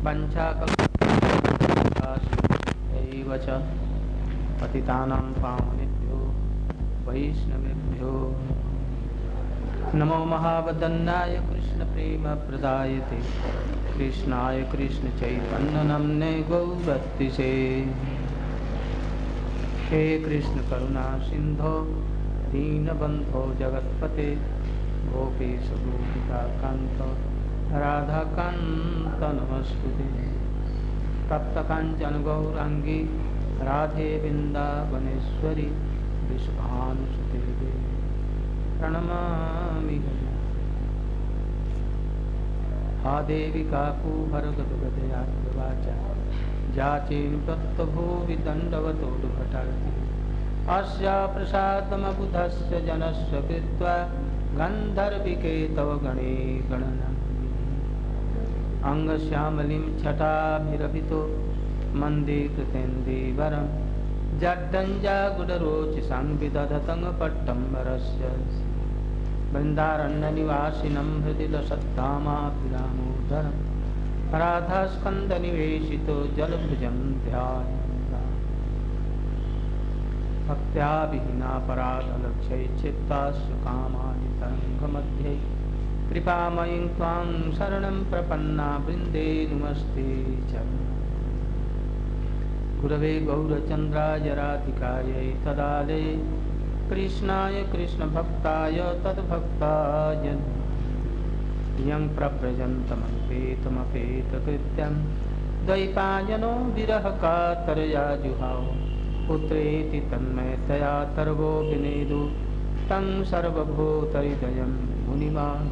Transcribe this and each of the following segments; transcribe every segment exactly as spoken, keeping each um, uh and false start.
पंचाकल्पतरुश्चैव च पतितानां पावनेभ्यो वैष्णवेभ्यो नमो महावदन्नाय कृष्णप्रेमप्रदायते कृष्णाय कृष्णचैतन्यनाम्ने गौरतिसे हे कृष्ण करुणा सिंधो दीनबंधो जगत्पते गोपेश गोपिकान्त राधाकान्त नमस्ते तप्त कांचन गौरांगी राधे वृंदावनेश्वरी विश्वानुसुते प्रणमामि हा देवी काकुभरगदगदयाद्वाचा जाचेन तत्त्वभूवि दण्डवतोडुभटार्ति अस्या प्रसादमबुधस्य जनस्य कृत्वा गन्धर्विके तव गणे गणना अंगश्यामलिं छटाभिरभितो मन्दे कृतेन्दीवरं जड्डञ्जागुडरोचिषं विदधतं पट्टम्बरस्य वृन्दारण्यनिवासिनं हृदि लसद्धामाभिरामोदरं राधास्कन्दनिवेशितो जलभुजं ध्यायेत् भक्त्या विहीना पराधलक्ष्यै चित्तास्य कामानि तरङ्गमध्ये कृपामयीं त्वां शरणं प्रपन्ना वृन्दे नमस्ते च गुरवे गौरचन्द्राय राधिकायै तदालये कृष्णाय कृष्णभक्ताय तद्भक्ताय यं प्रव्रजन्तमपेतमपेतकृत्यं द्वैपायनो विरहकातरया जुहाव पुत्रेति तन्मयतया तर्वो विनेदु तं सर्वभूतहृदयं मुनिमान्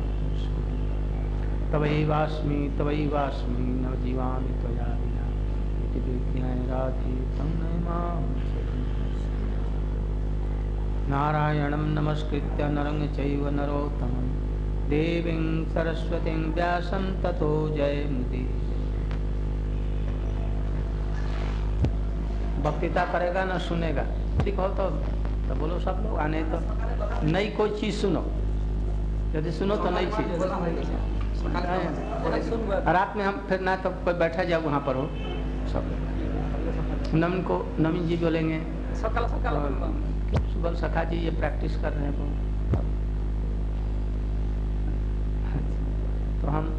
तवैवास्मि तवैवास्मि न जीवामि त्वया विना इति विज्ञाय राधे तं नमामि नारायणं नमस्कृत्य नरं चैव नरोत्तमं देवीं सरस्वतीं व्यासं ततो जयमुदीरये। भक्तिता करेगा न सुनेगा, ठीक हो तो, तो बोलो सब लोग, आने तो नई कोई चीज सुनो, यदि सुनो तो नई चीज। रात में हम फिर ना तो कोई बैठा जाओ वहाँ पर हो सब। नवीन को नवीन जी बोलेंगे, सुबह सखा जी ये प्रैक्टिस कर रहे हैं वो। तो हम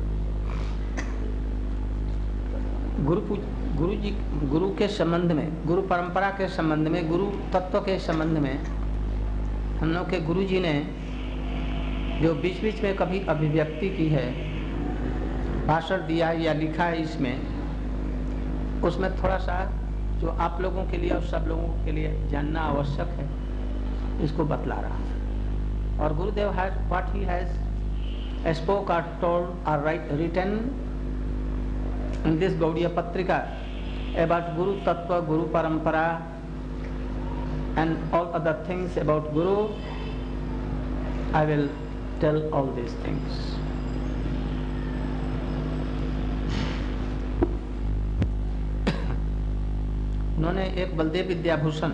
गुरु गुरु जी गुरु के संबंध में, गुरु परंपरा के संबंध में, गुरु तत्व के संबंध में हम लोग के गुरु जी ने जो बीच बीच में कभी अभिव्यक्ति की है, भाषण दिया या लिखा है इसमें, उसमें थोड़ा सा जो आप लोगों के लिए और सब लोगों के लिए जानना आवश्यक है, इसको बतला रहा है। और Gurudev has what he has spoke or told or write written in this Gaudiya Patrika about Guru Tattva, Guru Parampara and all other things about Guru. I will tell all these things. उन्होंने एक बलदेव विद्याभूषण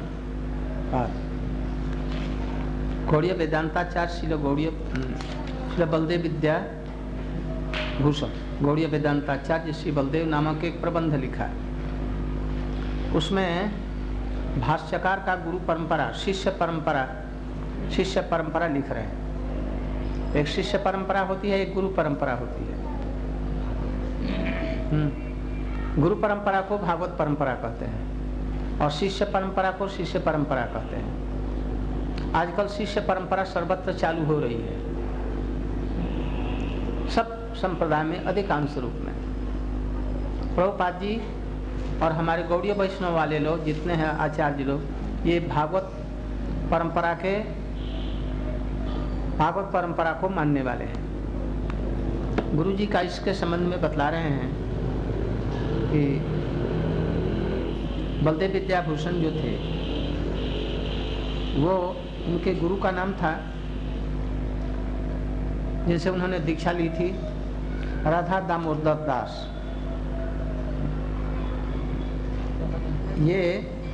गौड़ीय वेदांताचार्य श्री गौड़ीय श्री बलदेव विद्या भूषण गौड़ीय वेदांताचार्य श्री बलदेव नामक एक प्रबंध लिखा है। उसमें भाष्यकार का गुरु परंपरा, शिष्य परंपरा, शिष्य परंपरा लिख रहे हैं। एक शिष्य परंपरा होती है, एक गुरु परंपरा होती है। गुरु परंपरा को भागवत परंपरा कहते हैं और शिष्य परंपरा को शिष्य परंपरा कहते हैं। आजकल शिष्य परंपरा सर्वत्र चालू हो रही है, सब संप्रदाय में अधिकांश रूप में। प्रभुपाद जी और हमारे गौड़ीय वैष्णव वाले लोग जितने हैं आचार्य लोग, ये भागवत परंपरा के भागवत परंपरा को मानने वाले हैं। गुरु जी का इसके संबंध में बतला रहे हैं कि बलदेव विद्याभूषण जो थे, वो उनके गुरु का नाम था, जिनसे उन्होंने दीक्षा ली थी, राधा दामोदर दास। ये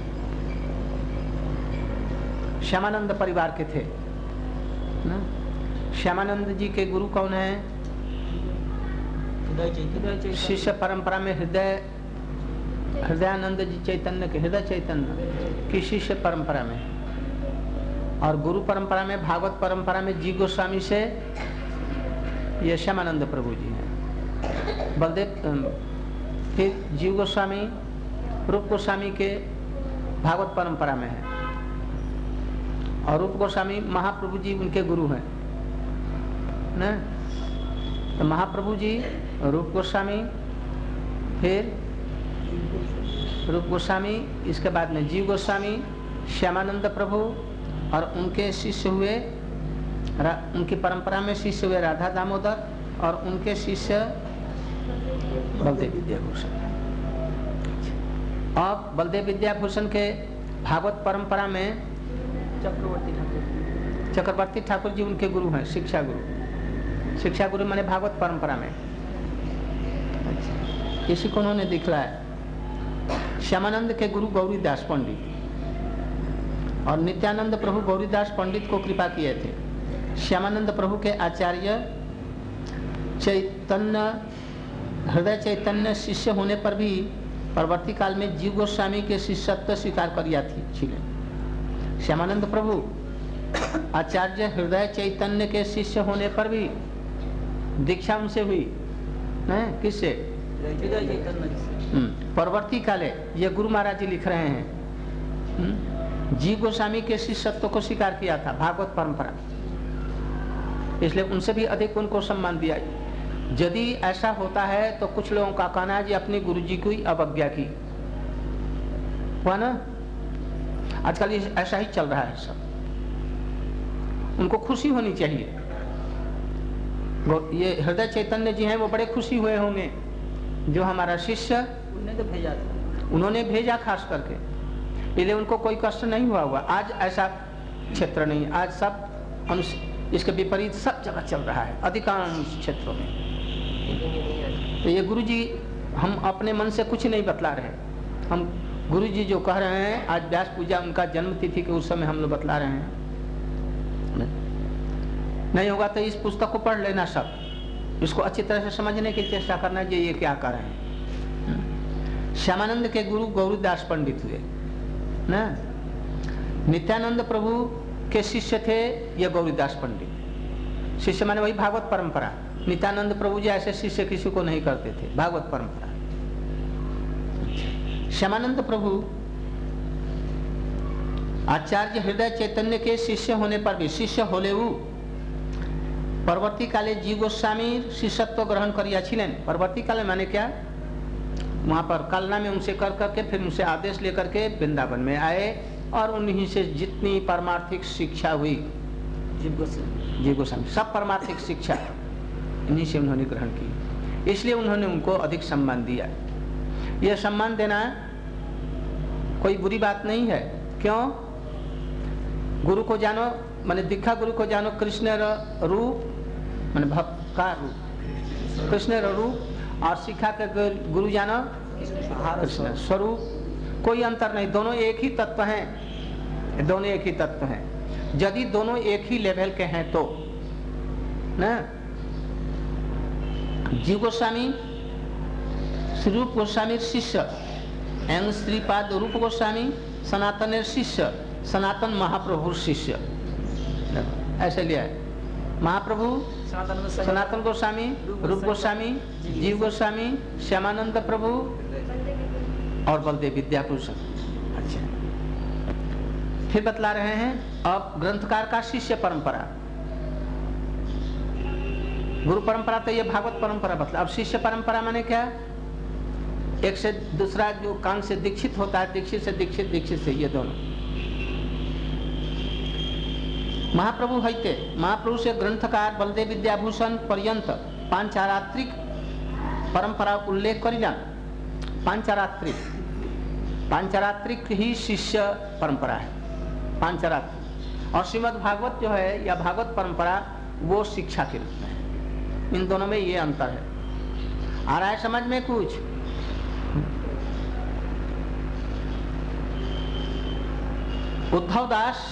श्यामानंद परिवार के थे ना। श्यामानंद जी के गुरु कौन है? शिष्य परंपरा में हृदय हृदयानंद जी चैतन्य के हृदय चैतन्य की शिष्य परंपरा में, और गुरु परंपरा में भागवत परंपरा में जी गोस्वामी से ये श्यामानंद प्रभु जी हैं। बलदेव फिर जीव गोस्वामी रूप गोस्वामी के भागवत परंपरा में है, और रूप गोस्वामी महाप्रभु जी उनके गुरु हैं ना। तो महाप्रभु जी रूप गोस्वामी, फिर रूप गोस्वामी, इसके बाद में जीव गोस्वामी, श्यामानंद प्रभु, और उनके शिष्य हुए, उनकी परंपरा में शिष्य हुए राधा दामोदर, और उनके शिष्य बलदेव विद्याभूषण। अब बलदेव विद्याभूषण के भागवत परंपरा में चक्रवर्ती ठाकुर चक्रवर्ती ठाकुर जी उनके गुरु हैं, शिक्षा गुरु। शिक्षा गुरु माने भागवत परंपरा में। अच्छा, इसी को उन्होंने दिखलाया। श्यामानंद के गुरु गौरीदास पंडित, और नित्यानंद प्रभु गौरीदास पंडित को कृपा किए थे। श्यामानंद प्रभु के आचार्य चैतन्य हृदय चैतन्य शिष्य होने पर भी परवर्ती काल में जीव गोस्वामी के शिष्यत्व स्वीकार करिया थी छिले। श्यामानंद प्रभु आचार्य हृदय चैतन्य के शिष्य होने पर भी दीक्षा उनसे हुई, किससे? परवर्ती काले ये गुरु महाराज जी लिख रहे हैं, जीव गोस्वामी के शिष्यत्व को स्वीकार किया था भागवत परंपरा, इसलिए उनसे भी अधिक उनको सम्मान दिया। यदि ऐसा होता है तो कुछ लोगों का कहना है जी अपने गुरु जी को ही अवज्ञा की हुआ ना। आजकल ऐसा ही चल रहा है सब। उनको खुशी होनी चाहिए। ये हृदय चैतन्य जी हैं, वो बड़े खुशी हुए होंगे जो हमारा शिष्य उन्होंने तो भेजा था, उन्होंने भेजा खास करके, इसलिए उनको कोई कष्ट नहीं हुआ हुआ। आज ऐसा क्षेत्र नहीं, आज सब हम इसके विपरीत सब जगह चल रहा है अधिकांश क्षेत्रों में। तो ये गुरु जी हम अपने मन से कुछ नहीं बतला रहे, हम गुरु जी जो कह रहे हैं, आज व्यास पूजा उनका जन्म तिथि के उस समय हम लोग बतला रहे हैं। नहीं होगा तो इस पुस्तक को पढ़ लेना, सब इसको अच्छी तरह से समझने की चेष्टा करना कि ये क्या कर रहे हैं। श्यामानंद के गुरु गौरीदास पंडित हुए ना। नित्यानंद प्रभु के शिष्य थे ये गौरीदास पंडित। शिष्य माने वही भागवत परंपरा। नित्यानंद प्रभु जी ऐसे शिष्य किसी को नहीं करते थे, भागवत परंपरा। श्यामानंद प्रभु आचार्य हृदय चैतन्य के शिष्य होने पर भी शिष्य होलेऊ परवर्ती काले जीव गोस्वामी शिष्यत्व ग्रहण करिया छिलेन। परवर्ती काले माने क्या, वहां पर कालना में उनसे कर करके फिर उनसे आदेश लेकर के वृंदावन में आए, और उन्हीं से जितनी परमार्थिक शिक्षा हुई जीव गोस्वामी जीव गोस्वामी सब परमार्थिक शिक्षा इन्हीं से उन्होंने ग्रहण की, इसलिए उन्होंने उनको अधिक सम्मान दिया। यह सम्मान देना कोई बुरी बात नहीं है। क्यों? गुरु को जानो माने दीक्षा गुरु को जानो कृष्ण रूप माने भक्त का रूप, कृष्ण रूप, और शिक्षा के गुरु जानो कृष्ण स्वरूप। कोई अंतर नहीं, दोनों एक ही तत्व हैं, दोनों एक ही तत्व हैं। यदि दोनों एक ही लेवल के हैं तो ना। जीव गोस्वामी रूप गोस्वामी शिष्य एवं श्रीपाद रूप गोस्वामी सनातन शिष्य, सनातन महाप्रभु शिष्य, ऐसे लिया है। महाप्रभु सनातन गोस्वामी, रूप गोस्वामी, जीव गोस्वामी, श्यामानंद प्रभु और बलदेव विद्याभूषण। अच्छा, फिर बतला रहे हैं अब ग्रंथकार का शिष्य परंपरा। गुरु परंपरा तो ये भागवत परंपरा बतला। अब शिष्य परंपरा माने क्या? एक से दूसरा जो कान से दीक्षित होता है, दीक्षित से दीक्षित, दीक्षित से, ये दोनों। महाप्रभु हईते महाप्रभु से ग्रंथकार बलदेव विद्याभूषण पर्यंत पांचारात्रिक परंपरा उल्लेख करिला। पांचारात्रिक पांचारात्रिक ही शिष्य परंपरा है, पांचारात्रिक। और श्रीमद् भागवत जो है या भागवत परंपरा वो शिक्षा के रूप में है। इन दोनों में ये अंतर है। आ रहा है समझ में कुछ? उद्धव दास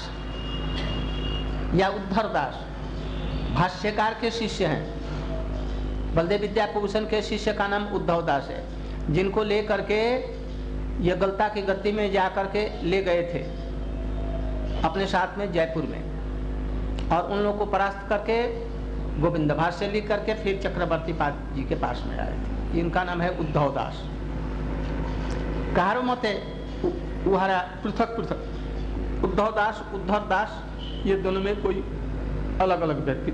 या उद्धर दास भाष्यकार के शिष्य हैं, बलदेव विद्याभूषण के शिष्य का नाम उद्धव दास है, जिनको ले करके ये गलता की गति में जा करके ले गए थे अपने साथ में जयपुर में, और उन लोगों को परास्त करके गोविंद भाष्य लिख करके फिर चक्रवर्ती पाद जी के पास में आए थे। इनका नाम है उद्धव दास। कहारो मते उहारा पृथक पृथक उद्धव दास उद्धव दास, ये दोनों में कोई अलग अलग व्यक्ति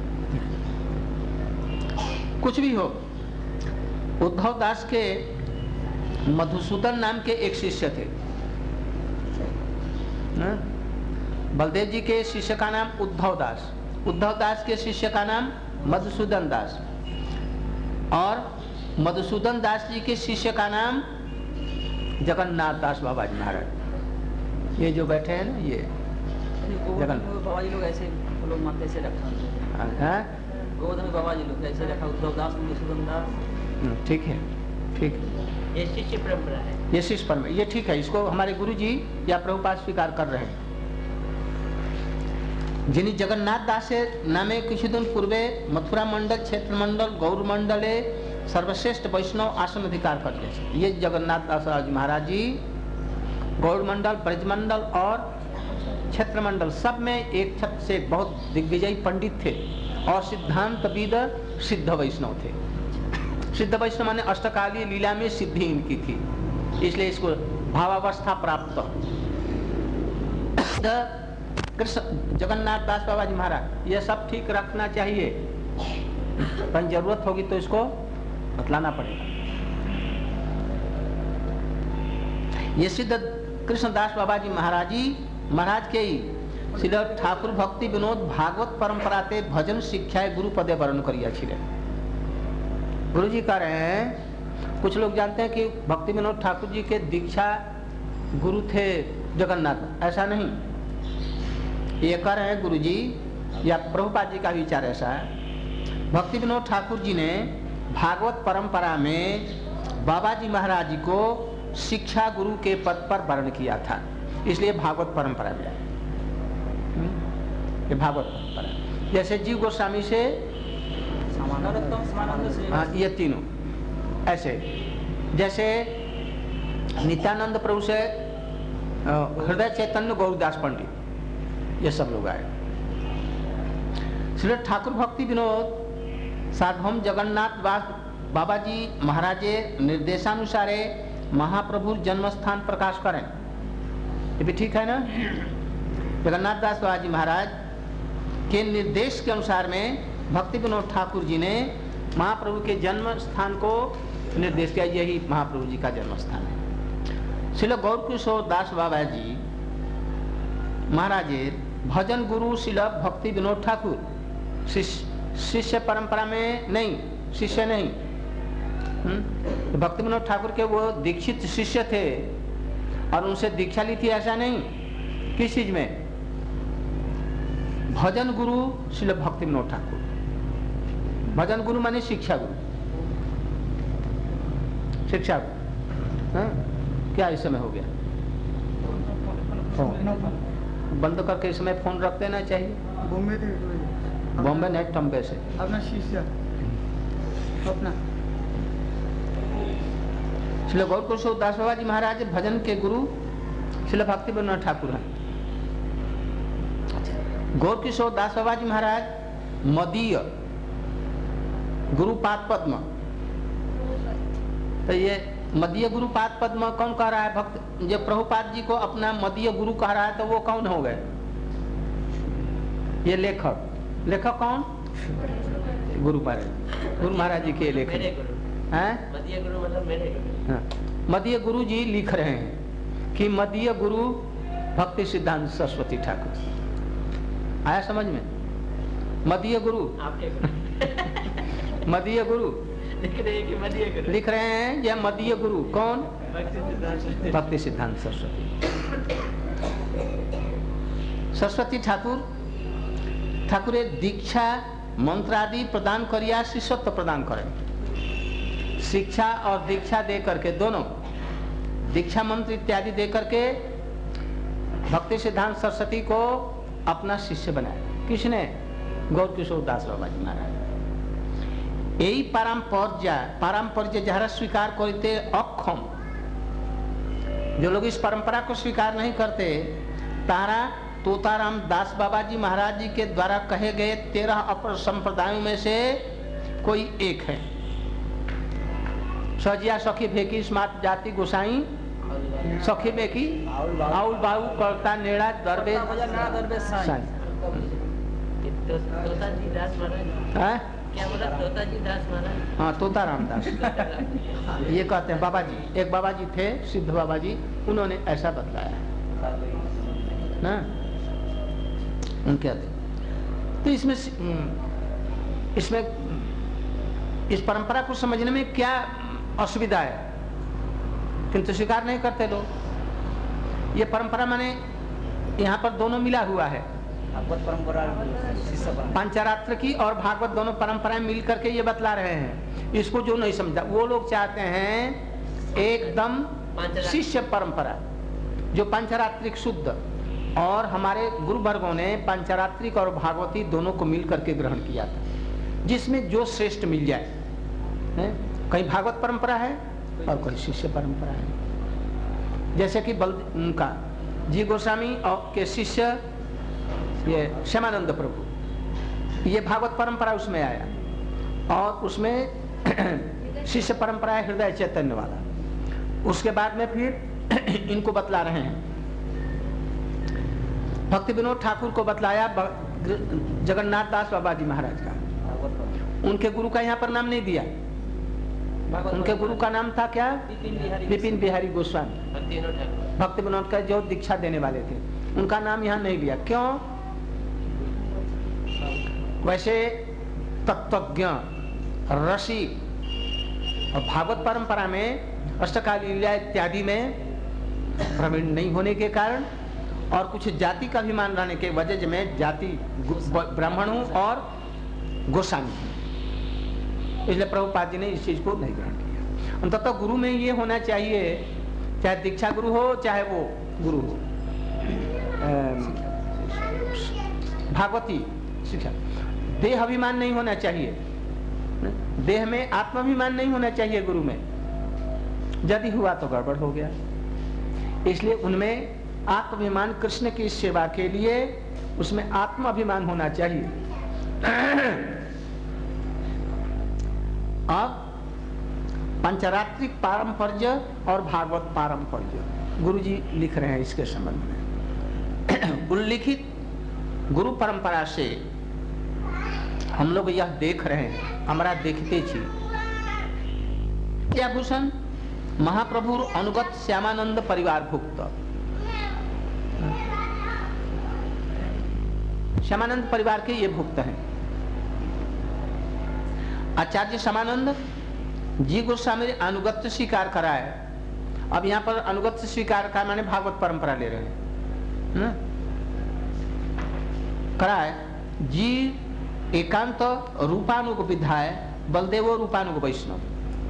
कुछ भी हो। उद्धव दास के मधुसूदन नाम के एक शिष्य थे। बलदेव जी के शिष्य का नाम उद्धव दास, उद्धव दास के शिष्य का नाम मधुसूदन दास, और मधुसूदन दास जी के शिष्य का नाम जगन्नाथ दास बाबा जी महाराज। ये जो बैठे हैं ना, ये जगन्नाथ बाबा जी लोग ऐसे लोग मानते ऐसे रखा है, गोवर्धन बाबा जी लोग ऐसे रखा, उद्धव दास मधुसूदन दास। ठीक है, ठीक है, ये शिष्य परंपरा है, ये शिष्य परंपरा, ये ठीक है। इसको हमारे गुरु जी या प्रभुपाद स्वीकार कर रहे हैं। जिन्हें जगन्नाथ दास नामे किसी दिन पूर्वे मथुरा मंडल क्षेत्र मंडल गौर मंडले सर्वश्रेष्ठ वैष्णव आसन अधिकार करते थे। ये जगन्नाथ दास जी महाराज जी गौर मंडल, ब्रज मंडल और क्षेत्र मंडल सब में एक छत से बहुत दिग्विजयी पंडित थे, और सिद्धांत विद सिद्ध वैष्णव थे। सिद्ध वैष्णव माने अष्टकालीय लीला में सिद्धि इनकी थी, इसलिए इसको भावावस्था प्राप्त। कृष्ण जगन्नाथ दास बाबा जी महाराज, ये सब ठीक रखना चाहिए, पर जरूरत होगी तो इसको बतलाना पड़ेगा। ये सिद्ध कृष्णदास बाबा जी महाराज जी महाराज के ही श्री ठाकुर भक्ति विनोद भागवत परंपराते भजन शिक्षा गुरु पदे वर्ण करिया छिले। गुरु जी कह रहे हैं, कुछ लोग जानते हैं कि भक्ति विनोद ठाकुर जी के दीक्षा गुरु थे जगन्नाथ, ऐसा नहीं। ये कह रहे हैं गुरु जी या प्रभुपाद जी का विचार ऐसा है, भक्ति विनोद ठाकुर जी ने भागवत परंपरा में बाबा जी महाराज जी को शिक्षा गुरु के पद पर वर्ण किया था, इसलिए भागवत परंपरा में आए। ये भागवत परंपरा, जैसे जीव गोस्वामी से हाँ, ये तीनों ऐसे, जैसे नित्यानंद प्रभु से हृदय चैतन्य गौरदास पंडित, ये सब लोग आए। श्री ठाकुर भक्ति विनोद सार्वभौम जगन्नाथ बाबा जी महाराजे निर्देशानुसारे महाप्रभु जन्म स्थान प्रकाश करें, ये भी ठीक है ना। जगन्नाथ दास बाबा जी महाराज के निर्देश के अनुसार में भक्ति विनोद ठाकुर जी ने महाप्रभु के जन्म स्थान को निर्देश किया, यही महाप्रभु जी का जन्म स्थान है। श्री गौर किशोर दास बाबा जी महाराजे भजन गुरु श्रील भक्ति विनोद ठाकुर, शिष्य परंपरा में नहीं, शिष्य नहीं। हुँ? भक्ति विनोद ठाकुर के वो दीक्षित शिष्य थे और उनसे दीक्षा ली थी, ऐसा नहीं। किस चीज में? भजन गुरु श्रील भक्ति विनोद ठाकुर। भजन गुरु माने शिक्षा गुरु, शिक्षा गुरु। हाँ? क्या इस समय हो गया? बंद करके इस समय फोन रख देना चाहिए। बॉम्बे बॉम्बे नेट टम्बे से अपना शिष्य अपना श्री गौर किशोर दास बाबा जी महाराज भजन के गुरु श्री भक्ति विनोद ठाकुर हैं। गौर किशोर दास बाबा जी महाराज मदीय गुरुपाद पद्म, तो ये मदीय गुरुपाद पद्म कौन कह रहा है? भक्त जो प्रभुपाद जी को अपना मदीय गुरु कह रहा है, तो वो कौन हो गए? ये लेखक, लेखक कौन? गुरु महाराज, गुरु महाराज जी के लेखक हैं। मदीय गुरु मतलब मेरे गुरु। हाँ, मदीय गुरु जी लिख रहे हैं कि मदीय गुरु भक्ति सिद्धांत सरस्वती ठाकुर। आया समझ में? मदीय गुरु आपके मदीय गुरु लिख रहे हैं कि मदीय गुरु लिख रहे हैं, यह मदीय गुरु कौन? भक्ति सिद्धांत सरस्वती सरस्वती ठाकुर। ठाकुर दीक्षा मंत्रादि प्रदान करिया शिष्यत्व प्रदान करें। शिक्षा और दीक्षा दे करके, दोनों दीक्षा मंत्र इत्यादि दे करके भक्ति सिद्धांत सरस्वती को अपना शिष्य बनाया। किसने? गौर किशोर दास बाबा जी महाराज। এই पारंपर्य पारंपर्य जहरा स्वीकार करते अक्षम, जो लोग इस परंपरा को स्वीकार नहीं करते, तारा तोताराम दास बाबा जी महाराज जी के द्वारा कहे गए तेरह अपर संप्रदायों में से कोई एक है। सजिया सखी भेकी स्मार्ट जाति गोसाई सखी बेकी आउल बाऊ करता नेड़ा दरबे क्या बोला तोताजी दास महाराज? हाँ तोताराम दास ये कहते हैं बाबा जी। एक बाबा जी थे सिद्ध बाबा जी, उन्होंने ऐसा बतलाया ना उनके आते। तो इसमें इसमें इस परंपरा को समझने में क्या असुविधा है, किंतु स्वीकार नहीं करते लोग। ये परंपरा माने यहाँ पर दोनों मिला हुआ है, भागवत परंपरा पंचरात्र की और भागवत दोनों परंपराएं मिल करके ये बतला रहे हैं। इसको जो नहीं समझा वो लोग चाहते हैं एकदम शिष्य परंपरा, जो पंचरात्रिक शुद्ध, और हमारे गुरु वर्गों ने पंचरात्रिक और भागवती दोनों को मिल करके ग्रहण किया था, जिसमें जो श्रेष्ठ मिल जाए है? कहीं भागवत परंपरा है और कोई शिष्य परंपरा है। जैसे कि बल उनका जी गोस्वामी और के शिष्य ये श्यामानंद प्रभु, ये भागवत परंपरा उसमें आया, और उसमें शिष्य परंपरा है हृदय चैतन्य वाला। उसके बाद में फिर इनको बतला रहे हैं, भक्ति विनोद ठाकुर को बतलाया जगन्नाथ दास बाबा जी महाराज का। उनके गुरु का यहाँ पर नाम नहीं दिया, उनके गुरु का नाम था क्या? विपिन बिहारी गोस्वामी, भक्ति विनोद का जो दीक्षा देने वाले थे, उनका नाम यहाँ नहीं लिया। क्यों? वैसे तत्वज्ञ रसिक और भागवत परंपरा में अष्टकाली लीला इत्यादि में प्रवीण नहीं होने के कारण और कुछ जाति का अभिमान रहने के वजह में जाति ब्राह्मण हूं और गोस्वामी, इसलिए प्रभुपाद जी ने इस चीज को नहीं ग्रहण किया। अंततः तो गुरु में ये होना चाहिए, चाहे दीक्षा गुरु हो चाहे वो गुरु हो, भागवती शिक्षा, देह अभिमान नहीं होना चाहिए, देह में आत्माभिमान नहीं होना चाहिए गुरु में। यदि हुआ तो गड़बड़ हो गया। इसलिए उनमें आत्माभिमान कृष्ण की सेवा के लिए उसमें आत्माभिमान होना चाहिए। अब पंचरात्रिक पारंपर्य और भागवत पारंपर्य गुरु जी लिख रहे हैं इसके संबंध में। उल्लिखित गुरु परंपरा से हम लोग यह देख रहे हैं, हमारा देखते छी क्या भूषण महाप्रभु अनुगत श्यामानंद परिवार भुक्त, श्यामानंद परिवार के ये भुक्त हैं। आचार्य श्यामानंद जी गोस्वामी अनुगत्य स्वीकार कराए। अब यहाँ पर अनुगत्य स्वीकार का माने भागवत परंपरा ले रहे हैं, कराए जी एकांत रूपानुग विधाय बलदेवो रूपानुग वैष्णव।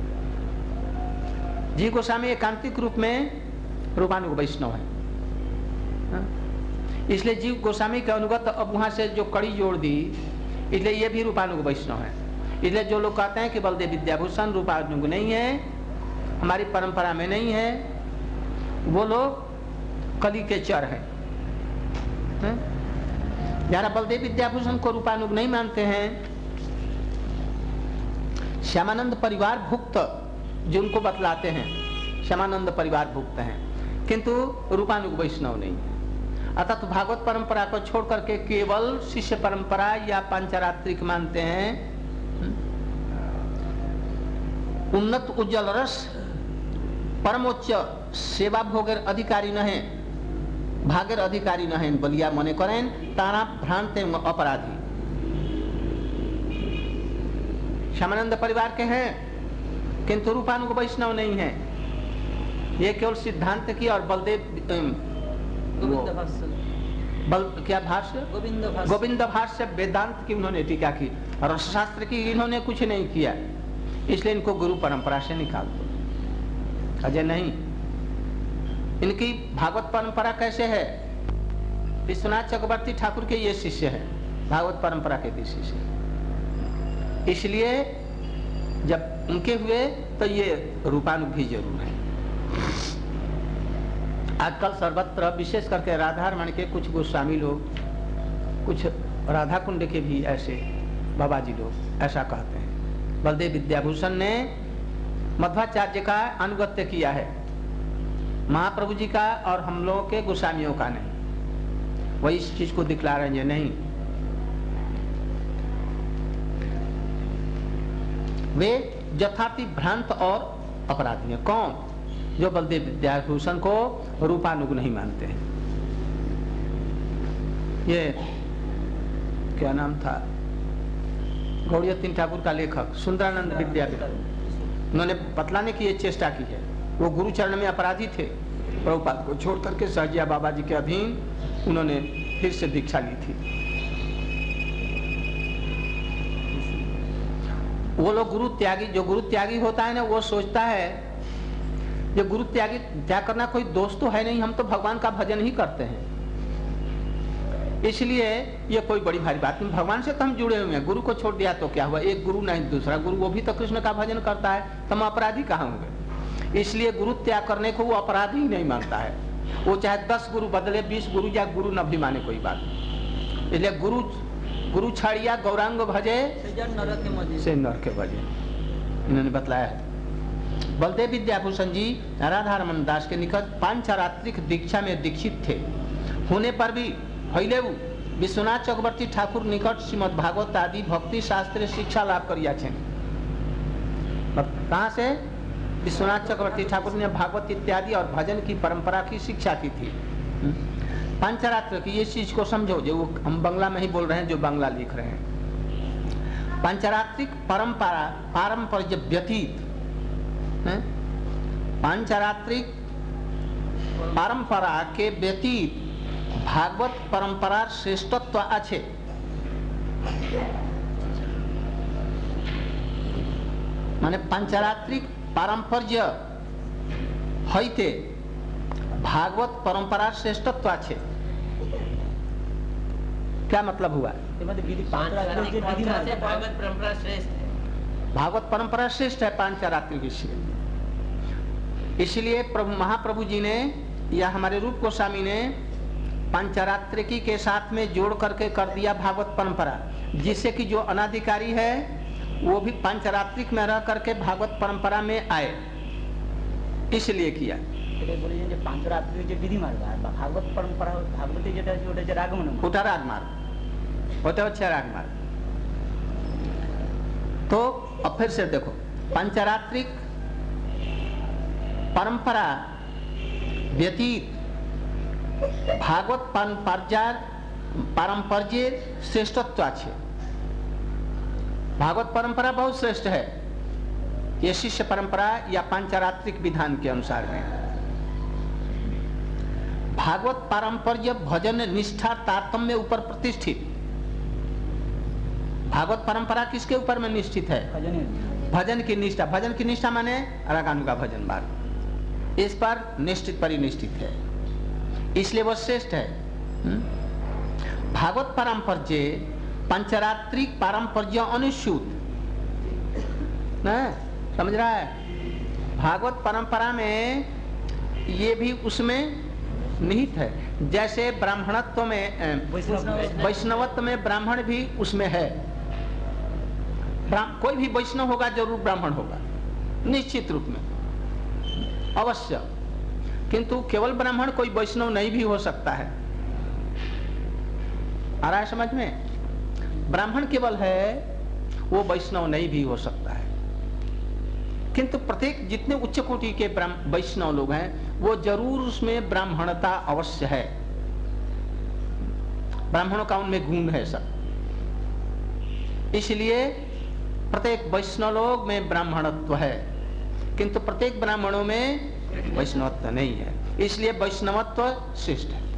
जी गोस्वामी एकांतिक रूप में रूपानुग वैष्णव है, इसलिए जी गोस्वामी के अनुगत अब वहां से जो कड़ी जोड़ दी, इसलिए ये भी रूपानुग वैष्णव है। इसलिए जो लोग कहते हैं कि बलदेव विद्याभूषण रूपानुग नहीं है, हमारी परंपरा में नहीं है, वो लोग कली के चर है। जरा बलदेव विद्याभूषण को रूपानुग नहीं मानते हैं, श्यामानंद परिवार भुक्त जो उनको बतलाते हैं, श्यामानंद परिवार भुक्त हैं, किंतु रूपानुग वैष्णव नहीं है। अतः तो भागवत परंपरा को छोड़ करके केवल शिष्य परंपरा या पंचरात्रिक मानते हैं। उन्नत उज्जवल रस परमोच्च सेवा भोगेर अधिकारी न है, भागेर अधिकारी न है, बलिया मने करें तारा भ्रांत एवं अपराधी। श्यामानंद परिवार के हैं किंतु रूपानुग वैष्णव नहीं है। ये केवल सिद्धांत की और बलदेव बल क्या भाष्य गोविंद भाष्य गोविंद भाष्य वेदांत की उन्होंने टीका की, रसशास्त्र की इन्होंने कुछ नहीं किया, इसलिए इनको गुरु परंपरा से निकाल दो। अजय नहीं, इनकी भागवत परंपरा कैसे है? विश्वनाथ चक्रवर्ती ठाकुर के ये शिष्य है, भागवत परंपरा के भी शिष्य। इसलिए जब उनके हुए तो ये रूपानुग भी जरूर है। आजकल सर्वत्र विशेष करके राधारमण के कुछ गोस्वामी लोग, कुछ राधा कुंड के भी ऐसे बाबा जी लोग ऐसा कहते हैं। बलदेव विद्याभूषण ने मध्वाचार्य का अनुगत्य किया है, महाप्रभु जी का और हम लोगों के गोस्वामियों का नहीं। वही इस चीज को दिखला रहे हैं नहीं, वे यथार्थी भ्रांत और अपराधी हैं। कौन? जो बलदेव विद्याभूषण को रूपानुग नहीं मानते हैं। ये क्या नाम था, गौड़िया तीन ठाकुर का लेखक सुंदरानंद विद्यापीठ, उन्होंने बतलाने की ये चेष्टा की है। वो गुरु चरण में अपराधी थे, प्रभुपाद को छोड़ करके सहजिया बाबा जी के अधीन उन्होंने फिर से दीक्षा ली थी। वो लोग गुरु त्यागी, जो गुरु त्यागी होता है ना, वो सोचता है जो गुरु त्यागी त्याग करना कोई दोष तो है नहीं, हम तो भगवान का भजन ही करते हैं, इसलिए ये कोई बड़ी भारी बात नहीं, भगवान से तो हम जुड़े हुए हैं, गुरु को छोड़ दिया तो क्या हुआ, एक गुरु नहीं दूसरा गुरु, वो भी तो कृष्ण का भजन करता है, तो हम अपराधी कहाँ होंगे। इसलिए गुरु त्याग करने को वो अपराधी ही नहीं मानता है। वो चाहे दस गुरु बदले, बीस गुरु या गुरु न भी माने, कोई बात नहीं। इसलिए गुरु गुरु छाड़िया गौरांग भजे से नर के भजे, इन्होंने बतलाया है। बलदेव विद्याभूषण जी राधारमण दास के निकट पांचरात्रिक दीक्षा में दीक्षित थे, होने पर भी पहले विश्वनाथ चक्रवर्ती ठाकुर निकट श्रीमद भागवत आदि भक्ति शास्त्रीय शिक्षा लाभ करिया छे। कहाँ से? विश्वनाथ चक्रवर्ती ठाकुर ने भागवत इत्यादि और भजन की परंपरा की शिक्षा की थी। पांचरात्र की ये चीज को समझो, जो हम बांग्ला में ही बोल रहे हैं, जो बांग्ला लिख रहे हैं। पांचरात्रिक परंपरा पारंपरिक व्यतीत, पांचरात्रिक परंपरा के व्यतीत भागवत परंपरा श्रेष्ठत्व आछे। माने पांचरात्रिक पारंपर्य हईते भागवत परंपरा श्रेष्ठत्व आछे। क्या मतलब हुआ? भागवत परंपरा श्रेष्ठ है, भागवत परंपरा श्रेष्ठ है पांचरात्रिक विषय। इसलिए प्रभु महाप्रभु जी ने या हमारे रूप गोस्वामी ने पांचरात्रिकी के साथ में जोड़ करके कर दिया भागवत परंपरा, जिससे कि जो अनाधिकारी है वो भी पांचरात्रिक में रह करके भागवत परंपरा में आए, इसलिए किया। भागवत परंपरा भागवती যেটা ওটা যে রাগমন ওটা রাগমার্গ, ওটা হচ্ছে রাগমার্গ। तो अब फिर से देखो, पांचरात्रिक परंपरा व्यतीत भागवत पारंपर्य श्रेष्ठत्व আছে। भागवत परंपरा बहुत श्रेष्ठ है, ये शिष्य परंपरा या पांचरात्रिक विधान के अनुसार में। भागवत पारंपर्य भजन निष्ठा तारतम्य ऊपर प्रतिष्ठित। भागवत परंपरा किसके ऊपर में निष्ठित है? भजन की निष्ठा। भजन की निष्ठा माने रागानुगा भजन मार्ग, इस पर निश्चित परिनिष्ठित है, इसलिए वह श्रेष्ठ है। भागवत पारंपर्य पंचरात्रिक पारंपर्य अनुसूत, समझ रहा है? भागवत परंपरा में ये भी उसमें निहित है, जैसे ब्राह्मणत्व में वैष्णवत्व में ब्राह्मण भी उसमें है। कोई भी वैष्णव होगा जरूर ब्राह्मण होगा, निश्चित रूप में अवश्य, किंतु केवल ब्राह्मण कोई वैष्णव नहीं भी हो सकता है। आ रहा है समझ में? ब्राह्मण केवल है, वो वैष्णव नहीं भी हो सकता है, किंतु प्रत्येक जितने उच्च कोटि के वैष्णव लोग हैं वो जरूर उसमें ब्राह्मणता अवश्य है, ब्राह्मणों का उनमें गुण है सब। इसलिए प्रत्येक वैष्णव लोग में ब्राह्मणत्व है, किंतु प्रत्येक ब्राह्मणों में वैष्णवत्व नहीं है, इसलिए वैष्णवत्व श्रेष्ठ है।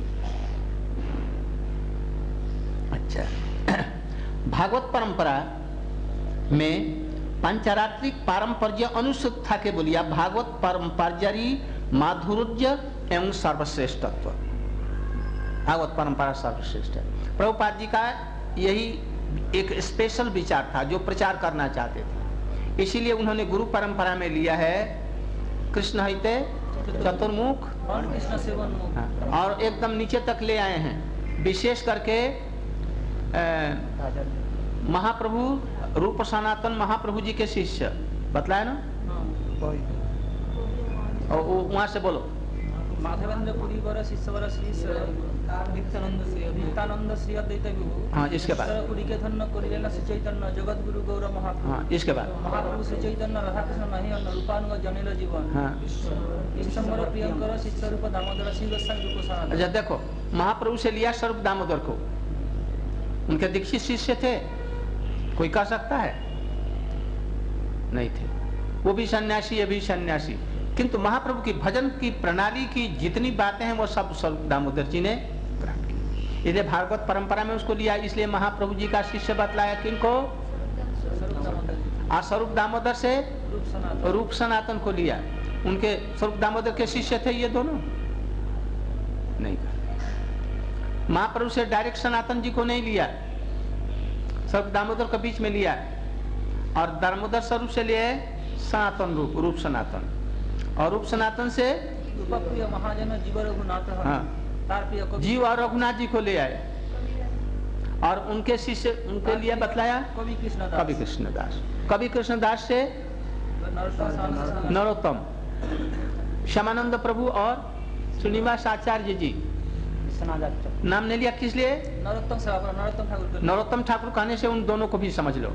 अच्छा, भागवत परंपरा में पांचरात्रिक पारंपर्य अनुसूत था के बोलिया भागवत परंपर्यरी माधुर्य एवं सर्वश्रेष्ठत्व। भागवत परंपरा सर्वश्रेष्ठ है। प्रभुपाद जी का यही एक स्पेशल विचार था जो प्रचार करना चाहते थे। इसीलिए उन्होंने गुरु परंपरा में लिया है कृष्ण हिते चतुर्मुख और कृष्ण सेवन मुख। हाँ, और एकदम नीचे तक ले आए हैं। विशेष करके आ, महाप्रभु रूप सनातन महाप्रभु जी के शिष्य बतलाए ना, और वहां से बोलो। माधवेंद्र पुरी वर शिष्य वर श्री नित्यानंद श्री नित्यानंद श्री अद्वैत विभु। हाँ, इसके बाद पुरी के धन्य करिलेन श्री चैतन्य जगत गुरु गौर महाप्रभु। हाँ, इसके बाद महाप्रभु श्री चैतन्य राधा कृष्ण नहीं अन्न रूपानुग जनिल जीवन। हाँ, ईश्वर प्रियंकर शिष्य रूप दामोदर श्री गोस्वामी रूप सनातन। अच्छा देखो, महाप्रभु से लिया स्वरूप दामोदर को, उनके दीक्षित शिष्य थे, कोई कह सकता है? नहीं थे। वो भी सन्यासी, ये भी सन्यासी, किंतु महाप्रभु की भजन की प्रणाली की जितनी बातें हैं वो सब स्वरूप दामोदर जी ने ग्रहण की। इसलिए भागवत परंपरा में उसको लिया, इसलिए महाप्रभु जी का शिष्य बतलाया किनको? आ स्वरूप दामोदर से रूप सनातन को लिया। उनके स्वरूप दामोदर के शिष्य थे ये दोनों? नहीं कहा। महाप्रभु से डायरेक्ट सनातन जी को नहीं लिया, स्वरूप दामोदर के बीच में लिया, और दामोदर स्वरूप से लिए सनातन रूप, रूप सनातन, और रूप सनातन से महाजन जीव रघुनाथ। हाँ, जीव और रघुनाथ जी को ले आए, और उनके शिष्य उनके लिए बतलाया कवि कृष्णदास। कवि कृष्णदास कवि कृष्णदास से नरोत्तम, श्यामानंद प्रभु और श्रीनिवास आचार्य जी। नाम नहीं लिया, किस लिए? नरोत्तम नरोत्तम ठाकुर। नरोत्तम ठाकुर कहने से उन दोनों को भी समझ लो।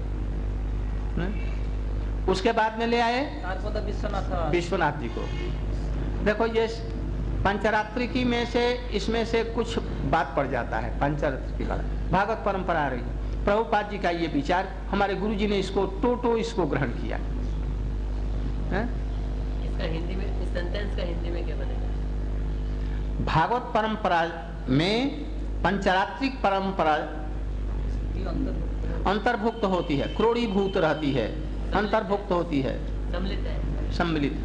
उसके बाद में ले आए विश्वनाथ विश्वनाथ जी को। देखो ये पंचरात्रिकी में से इसमें से कुछ बात पड़ जाता है। पंचरात्रिकी का भागवत परंपरा आ रही है, प्रभुपाद जी का ये विचार, हमारे गुरु जी ने इसको टोटो इसको ग्रहण किया है? इसका हिंदी में, इस सेंटेंस का हिंदी में क्या बनेगा? भागवत परंपरा में पंचरात्रिक परंपरा अंतर्भुक्त होती है, क्रोड़ीभूत रहती है, अंतर्भुक्त होती है, सम्मिलित है, सम्मिलित।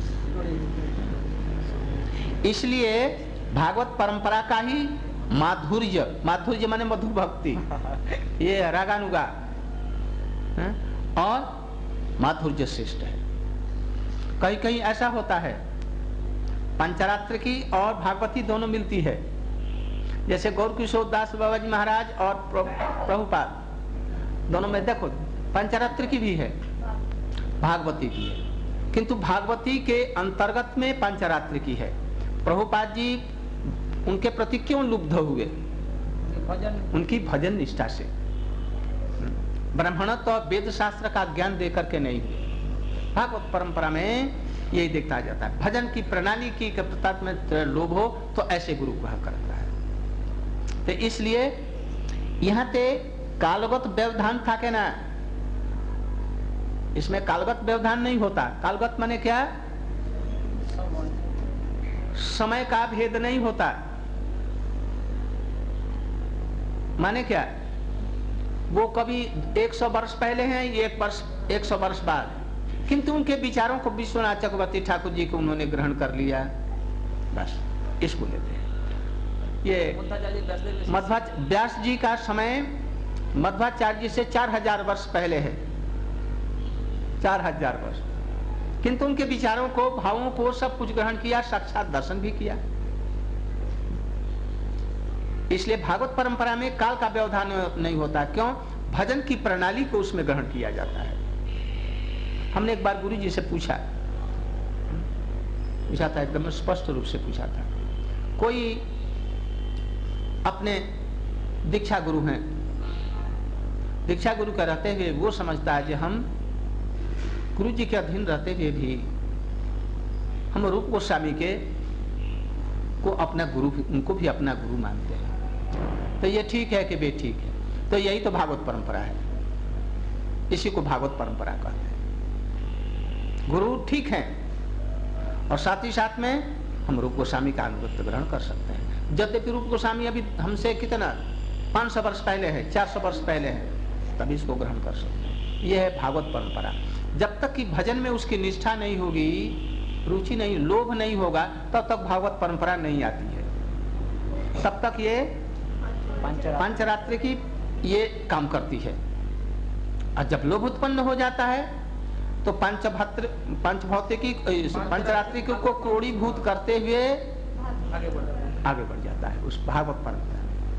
इसलिए भागवत परंपरा का ही माधुर्य, माधुर्य माने मधुर भक्ति, ये रागानुगा है? और माधुर्य श्रेष्ठ है। कहीं कहीं ऐसा होता है पंचरात्र की और भागवती दोनों मिलती है, जैसे गौर किशोर दास बाबा जी महाराज और प्रभुपाद दोनों में देखो पंचरात्र की भी है, भागवती भी है, किंतु भागवती के अंतर्गत में पंचरात्र की है। प्रभुपाद जी उनके प्रति क्यों लुब्ध हुए? भजन, उनकी भजन निष्ठा से। ब्राह्मणत्व और वेद शास्त्र का ज्ञान देकर के नहीं हुए। भागवत परंपरा में यही देखा जाता है, भजन की प्रणाली की प्रताप में लोभ हो तो ऐसे गुरु ग्रहण करता है। तो इसलिए यहाँ ते कालगत व्यवधान था के ना, इसमें कालगत व्यवधान नहीं होता। कालगत माने क्या? समय का भेद नहीं होता। माने क्या? वो कभी एक सौ वर्ष पहले हैं, ये एक वर्ष एक सौ वर्ष बाद, किंतु उनके विचारों को विश्वनाथ चक्रवर्ती ठाकुर जी को उन्होंने ग्रहण कर लिया, बस इसको लेते हैं। ये मध्वाचार्य व्यास जी का समय मध्वाचार्य जी से चार हजार वर्ष पहले है, चार हजार वर्ष, किंतु उनके विचारों को, भावों को सब कुछ ग्रहण किया, साक्षात दर्शन भी किया। इसलिए भागवत परंपरा में काल का व्यवधान नहीं होता। क्यों? भजन की प्रणाली को उसमें ग्रहण किया जाता है। हमने एक बार गुरु जी से पूछा पूछा था एकदम स्पष्ट रूप से पूछा था, कोई अपने दीक्षा गुरु हैं, दीक्षा गुरु का रहते हुए वो समझता है कि हम गुरु जी के अधीन रहते हुए भी हम रूप गोस्वामी के को अपना गुरु, उनको भी अपना गुरु मानते हैं, तो ये ठीक है कि वे ठीक है? तो यही तो भागवत परंपरा है, इसी को भागवत परंपरा कहते हैं। गुरु ठीक है और साथ ही साथ में हम रूप गोस्वामी का अनुगत्य ग्रहण कर सकते हैं। यद्यपि रूप गोस्वामी अभी हमसे कितना पाँच सौ वर्ष पहले है, चार सौ वर्ष पहले है, तभी इसको ग्रहण कर सकते हैं। यह है भागवत परंपरा। जब तक कि भजन में उसकी निष्ठा नहीं होगी, रुचि नहीं, लोभ नहीं होगा, तब तक भागवत परंपरा नहीं आती है। तब तक ये पंचरात्र की ये काम करती है। और जब लोभ उत्पन्न हो जाता है तो पंचभत्र पंचभौतिकी पंचरात्रि को क्रोड़ीभूत करते हुए आगे बढ़ जाता है। आगे बढ़ जाता है उस भागवत परंपरा।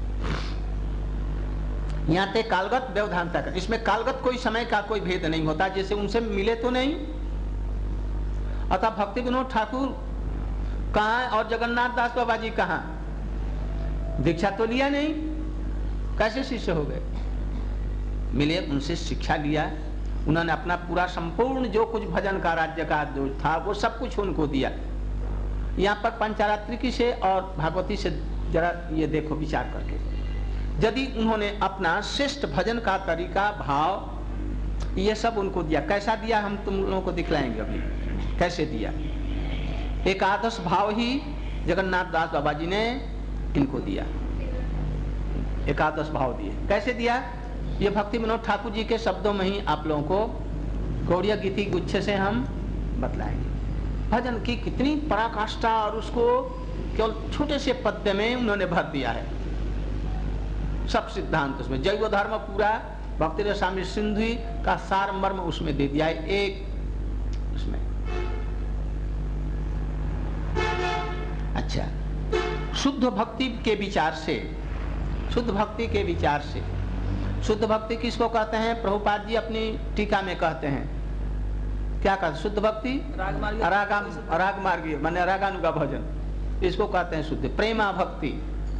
यहाँ ते कालगत व्यवधानता कर, इसमें कालगत कोई समय का कोई भेद नहीं होता, जैसे उनसे मिले तो नहीं। अतः भक्ति विनोद ठाकुर कहाँ और जगन्नाथ दास बाबा जी कहाँ? दीक्षा तो लिया नहीं, कैसे शिष्य हो गए? मिले, उनसे शिक्षा लिया, उन्होंने अपना पूरा संपूर्ण जो कुछ भजन का राज्य का जो था वो सब कुछ उनको दिया। यहाँ पर पंचारात्रिकी से और भागवती से जरा ये देखो विचार करके, यदि उन्होंने अपना श्रेष्ठ भजन का तरीका, भाव, ये सब उनको दिया, कैसा दिया हम तुम लोगों को दिखलाएंगे अभी कैसे दिया। एकादश भाव ही जगन्नाथ दास बाबा जी ने इनको दिया, एकादश भाव दिए। कैसे दिया? ये भक्ति विनोद ठाकुर जी के शब्दों में ही आप लोगों को गौड़िया गीति गुच्छे से हम बतलाएंगे। भजन की कितनी पराकाष्ठा और उसको केवल छोटे से पद्य में उन्होंने भर दिया है, सब सिद्धांत उसमें। जैव धर्म पूरा भक्ति रसामृत सिंधु का सार मर्म उसमें दे दिया है एक उसमें। अच्छा, शुद्ध भक्ति के विचार से, शुद्ध भक्ति के विचार से, शुद्ध भक्ति किसको कहते हैं? प्रभुपाद जी अपनी टीका में कहते हैं, क्या कहते? शुद्ध भक्ति राग मार्गीय माने रागानुगा भजन, इसको कहते हैं शुद्ध प्रेमा भक्ति।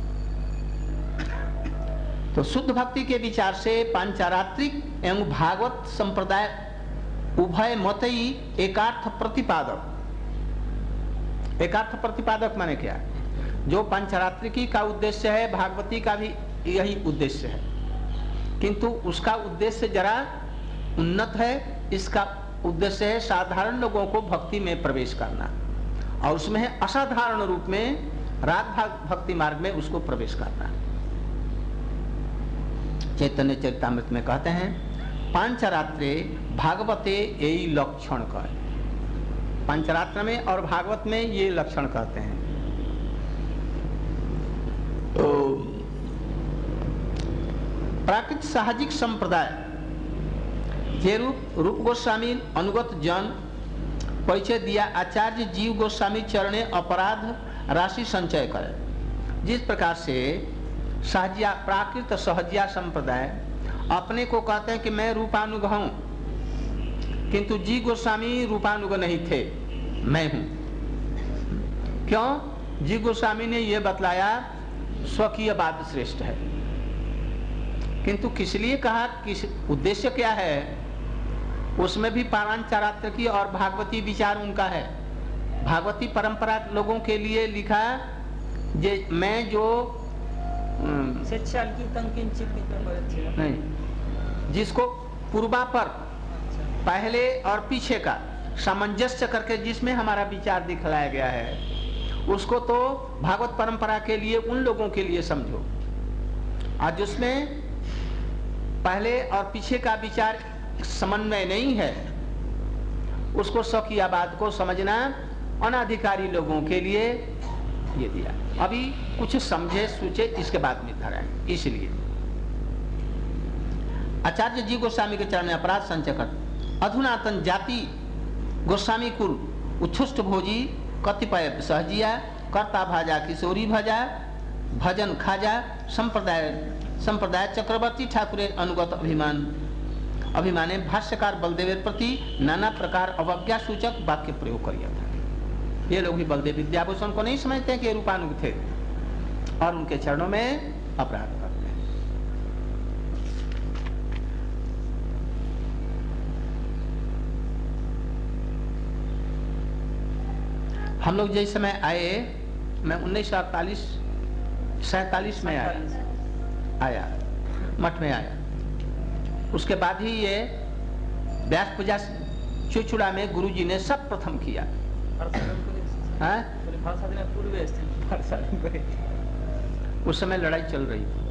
तो शुद्ध भक्ति के विचार से पांचारात्रिक एवं भागवत संप्रदाय उभय मतई एकार्थ प्रतिपादक। एकार्थ प्रतिपादक माने क्या? जो पंचरात्रिकी का उद्देश्य है, भागवती का भी यही उद्देश्य है, किंतु उसका उद्देश्य जरा उन्नत है, इसका उद्देश्य है साधारण लोगों को भक्ति में प्रवेश करना, और उसमें है असाधारण रूप में राग भाग भक्ति मार्ग में उसको प्रवेश करना। चैतन्य चरितामृत में कहते हैं, पांचरात्रे भागवते यही लक्षण का है। पंचरात्र में और भागवत में ये लक्षण कहते हैं। तो प्राकृत साहजिक संप्रदाय ये रूप रूप गोस्वामी अनुगत जन परिचय दिया। आचार्य जीव गोस्वामी चरणे अपराध राशि संचय करे। जिस प्रकार से सहजिया प्राकृत सहजिया संप्रदाय अपने को कहते हैं कि मैं रूपानुग हूं, किंतु जी गोस्वामी रूपानुग नहीं थे, मैं हूं। क्यों? जी गोस्वामी ने यह बतलाया स्वकीय बाद श्रेष्ठ है, किंतु किस लिए कहा, किस उद्देश्य क्या है? उसमें भी पांचरात्र की और भागवती विचार उनका है। भागवती परंपरा लोगों के लिए लिखा जे मैं जो नहीं, जिसको पूर्वा पर पहले और पीछे का सामंजस्य करके जिसमें हमारा विचार दिखलाया गया है, उसको तो भागवत परंपरा के लिए उन लोगों के लिए समझो। आज उसमें पहले और पीछे का विचार समन्वय नहीं है, उसको स्वकीयाबाद को समझना अनाधिकारी लोगों के लिए ये दिया। अभी कुछ समझे सूचे इसके बाद निर्धार है। इसलिए आचार्य जी गोस्वामी के चरण में अपराध संचय कर अधुनातन जाति गोस्वामी कुल उच्छुष्ट भोजी कतिपय सहजिया कर्ता भाजा किशोरी भजा भजन खाजा संप्रदाय संप्रदाय चक्रवर्ती ठाकुरे अनुगत अभिमान अभिमाने भाष्यकार बलदेव प्रति नाना प्रकार अवज्ञा सूचक वाक्य प्रयोग किया था। ये लोग भी बलदेव विद्याभूषण को नहीं समझते कि रूपानुग थे और उनके चरणों में अपराध करते हैं। हम लोग जिस समय आए, मैं उन्नीस सौ अड़तालीस सैतालीस में आया आया मठ में आया। उसके बाद ही ये व्यास पूजा चुचुड़ा में गुरुजी ने सब प्रथम किया। हाँ? उस समय लड़ाई चल रही थी।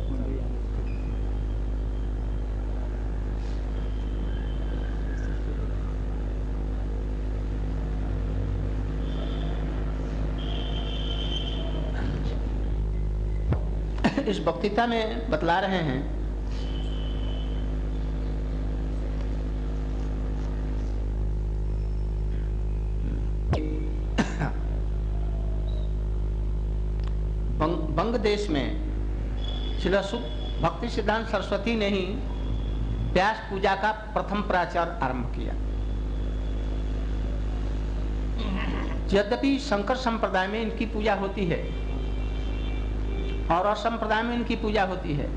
इस वक्तृता में बतला रहे हैं बंग देश में श्री भक्ति सिद्धांत सरस्वती ने ही व्यास पूजा का प्रथम प्रचार आरंभ किया। यद्यपि शंकर संप्रदाय में इनकी पूजा होती है और असंप्रदाय में इनकी पूजा होती है,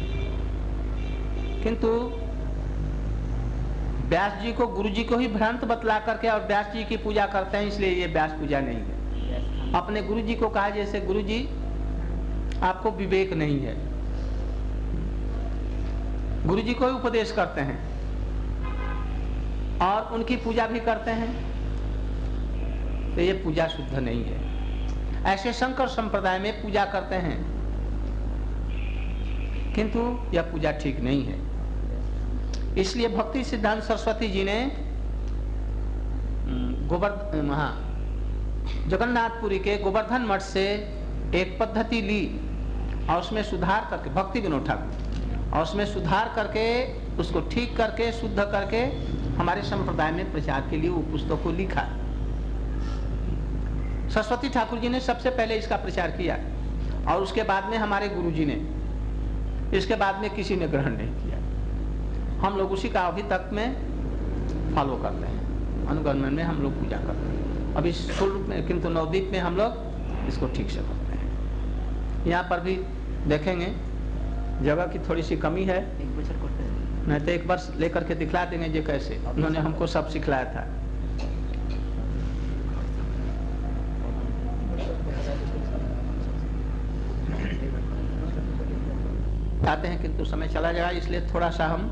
किंतु व्यास जी को गुरु जी को ही भ्रांत बतला करके और व्यास जी की पूजा करते हैं, इसलिए ये व्यास पूजा नहीं है। अपने गुरु जी को कहा जैसे गुरु जी आपको विवेक नहीं है, गुरु जी को ही उपदेश करते हैं और उनकी पूजा भी करते हैं, तो ये पूजा शुद्ध नहीं है। ऐसे शंकर संप्रदाय में पूजा करते हैं, किंतु यह पूजा ठीक नहीं है। इसलिए भक्ति सिद्धांत सरस्वती जी ने गोवर्धन हाँ जगन्नाथपुरी के गोवर्धन मठ से एक पद्धति ली और उसमें सुधार करके, भक्ति विनोद ठाकुर, और उसमें सुधार करके उसको ठीक करके शुद्ध करके हमारे संप्रदाय में प्रचार के लिए वो पुस्तक को लिखा। सरस्वती ठाकुर जी ने सबसे पहले इसका प्रचार किया और उसके बाद में हमारे गुरु जी ने, इसके बाद में किसी ने ग्रहण नहीं किया। हम लोग उसी का अभी तक में फॉलो करते हैं, अनुगमन में हम लोग पूजा करते हैं। अभी शुल्क में किंतु नवद्वीप में हम लोग इसको ठीक से करते हैं। यहाँ पर भी देखेंगे जगह की थोड़ी सी कमी है, नहीं तो एक बार लेकर के दिखला देंगे जो कैसे उन्होंने हमको सब सिखलाया था। आते हैं किंतु समय चला जाएगा, इसलिए थोड़ा सा हम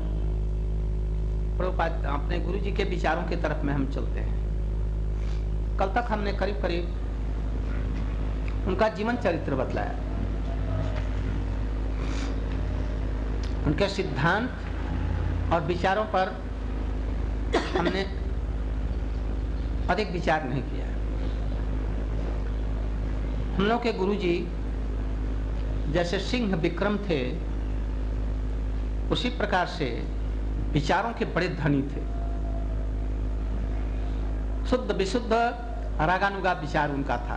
अपने गुरु जी के विचारों की तरफ में हम चलते हैं। कल तक हमने करीब करीब उनका जीवन चरित्र बतलाया, उनके सिद्धांत और विचारों पर हमने अधिक विचार नहीं किया। हम लोग के गुरु जी जैसे सिंह विक्रम थे, उसी प्रकार से विचारों के बड़े धनी थे। शुद्ध विशुद्ध रागानुगा विचार उनका था।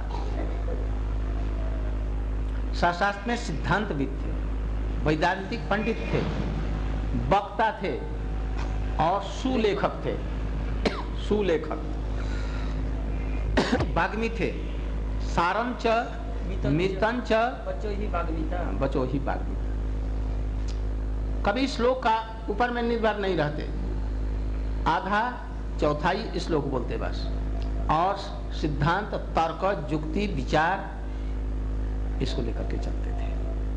शास्त्र में सिद्धांतविद थे, वैदांतिक पंडित थे, वक्ता थे और सुलेखक थे। सुलेखक वाग्मी थे। सारंच मितंच बचो ही वाग्मिता, बचो ही वाग्मिता। कभी श्लोक का ऊपर में निर्भर नहीं रहते, आधा चौथाई श्लोक बोलते बस, और सिद्धांत तर्क जुक्ति विचार इसको लेकर के चलते थे।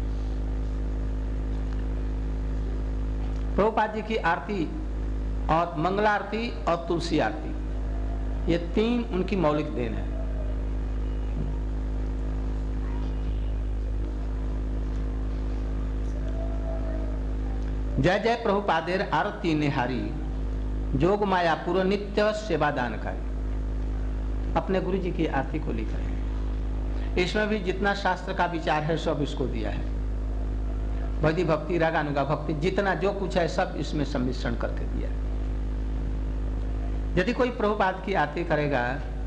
प्रभुपाद जी की आरती और मंगलारती और तुलसी आरती, ये तीन उनकी मौलिक देन है। जय जय प्रभुपादेर आरती निहारी, जोग माया पूर्व नित्य सेवा दानकारी। अपने गुरु जी की आरती को लिख रहे हैं। इसमें भी जितना शास्त्र का विचार है सब इसको दिया है। वैदिक भक्ति, रागानुगा भक्ति, जितना जो कुछ है सब इसमें सम्मिश्रण करके दिया है। यदि कोई प्रभुपाद की आरती करेगा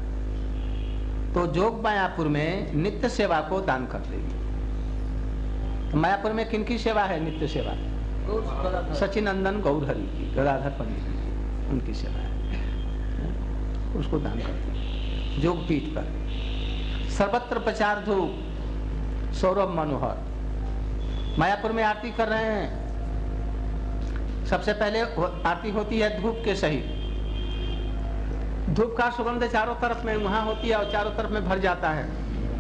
तो जोग मायापुर में नित्य सेवा को दान कर देगी। तो मायापुर में किनकी सेवा है? नित्य सेवा, सचिनंदन गौरहरि की, गदाधर पंडित की, उनकी सेवा है, उसको दान करते हैं। जोग पीठ पर सर्वत्र प्रचार धूप सौरभ मनोहर मायापुर में आरती कर रहे हैं। सबसे पहले आरती होती है धूप के सहित। धूप का सुगंध चारों तरफ में वहां होती है और चारों तरफ में भर जाता है।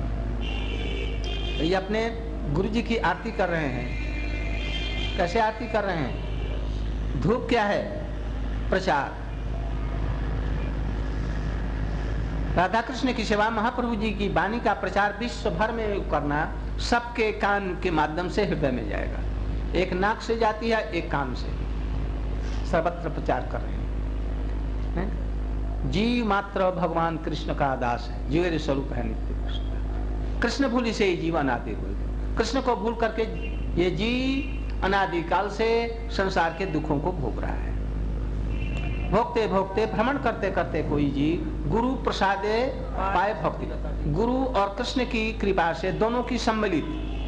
ये अपने गुरु जी की आरती कर रहे हैं। कैसे आरती कर रहे हैं? धूप क्या है? प्रचार। राधा कृष्ण की सेवा, महाप्रभु जी की वाणी का प्रचार विश्व भर में करना, सबके कान के माध्यम से हृदय में जाएगा। एक नाक से जाती है, एक कान से, सर्वत्र प्रचार कर रहे हैं। जीव मात्र भगवान कृष्ण का दास है, जीवेर स्वरूप है नित्य कृष्ण। कृष्ण भूल से ही जीवन आते हुए, कृष्ण को भूल करके ये जीव अनादिकाल से संसार के दुखों को भोग रहा है। भोगते भोगते भ्रमण करते करते कोई जीव गुरु प्रसादे पाए भक्ति, गुरु और कृष्ण की कृपा से दोनों की सम्मिलित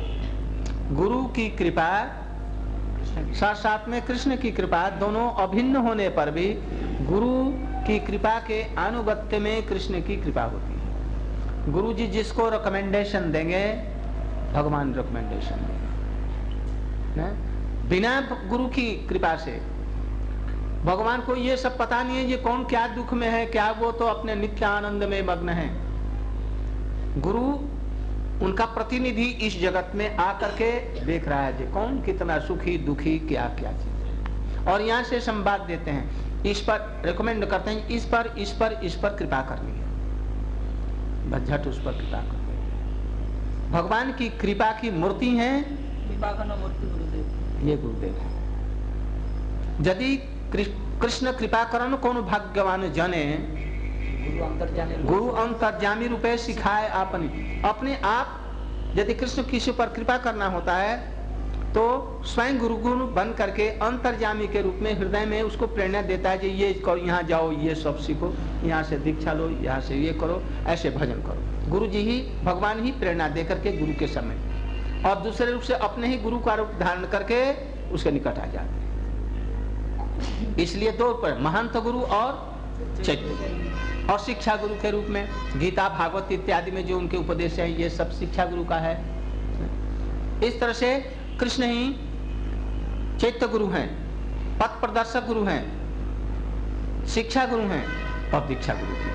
गुरु की कृपा साथ साथ में कृष्ण की कृपा, दोनों अभिन्न होने पर भी गुरु की कृपा के अनुगत्य में कृष्ण की कृपा होती है। गुरु जी जिसको रिकमेंडेशन देंगे भगवान रिकमेंडेशन देंगे। बिना गुरु की कृपा से भगवान को ये सब पता नहीं है ये कौन क्या दुख में है क्या, वो तो अपने नित्य आनंद में मग्न है। गुरु उनका प्रतिनिधि इस जगत में आकर के देख रहा है जी कौन कितना सुखी दुखी क्या क्या चीज, और यहाँ से संवाद देते हैं, इस पर रिकमेंड करते हैं, इस पर इस पर इस पर कृपा करनी है, बस झट उस पर कृपा कर। भगवान की कृपा की मूर्ति है कृपा करना मूर्ति गुरुदेव, ये गुरुदेव है। यदि कृष्ण कृपा करन कौन भाग्यवान जने, गुरु अंतर्जामी गुरु अंतर्जामी रूपे सिखाए आपने। अपने आप यदि कृष्ण किसी पर कृपा करना होता है तो स्वयं गुरु गुरु बन करके अंतर्जामी के रूप में हृदय में उसको प्रेरणा देता है कि ये करो, यहाँ जाओ, ये सब सीखो, यहाँ से दीक्षा लो, यहाँ से ये करो, ऐसे भजन करो। गुरु जी ही भगवान ही प्रेरणा दे करके गुरु के समय, और दूसरे रूप से अपने ही गुरु का रूप धारण करके उसके निकट आ जाते हैं। इसलिए दो पर महंत गुरु और चैत्य, और शिक्षा गुरु के रूप में गीता भागवत इत्यादि में जो उनके उपदेश है ये सब शिक्षा गुरु का है। इस तरह से कृष्ण ही चैत्य गुरु हैं, पथ प्रदर्शक गुरु हैं, शिक्षा गुरु हैं और दीक्षा गुरु हैं।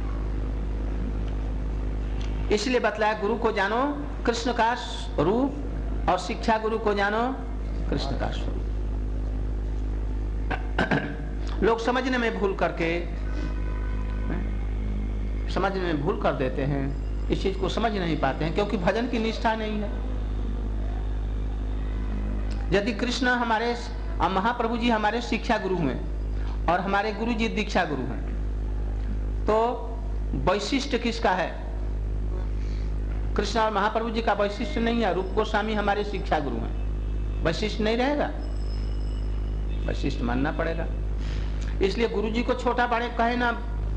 इसलिए बतलाया गुरु को जानो कृष्ण का रूप और शिक्षा गुरु को जानो कृष्ण का स्वरूप। लोग समझने में भूल करके समझने में भूल कर देते हैं, इस चीज को समझ नहीं पाते हैं क्योंकि भजन की निष्ठा नहीं है। यदि कृष्ण हमारे महाप्रभु जी हमारे शिक्षा गुरु हैं और हमारे गुरु जी दीक्षा गुरु हैं, तो वैशिष्ट किसका है? कृष्ण और महाप्रभु जी का वैशिष्ट नहीं है। रूप गोस्वामी हमारे शिक्षा गुरु हैं, वैशिष्ट नहीं रहेगा, वैशिष्ट मानना पड़ेगा। इसलिए गुरु जी को छोटा बड़े कहे ना,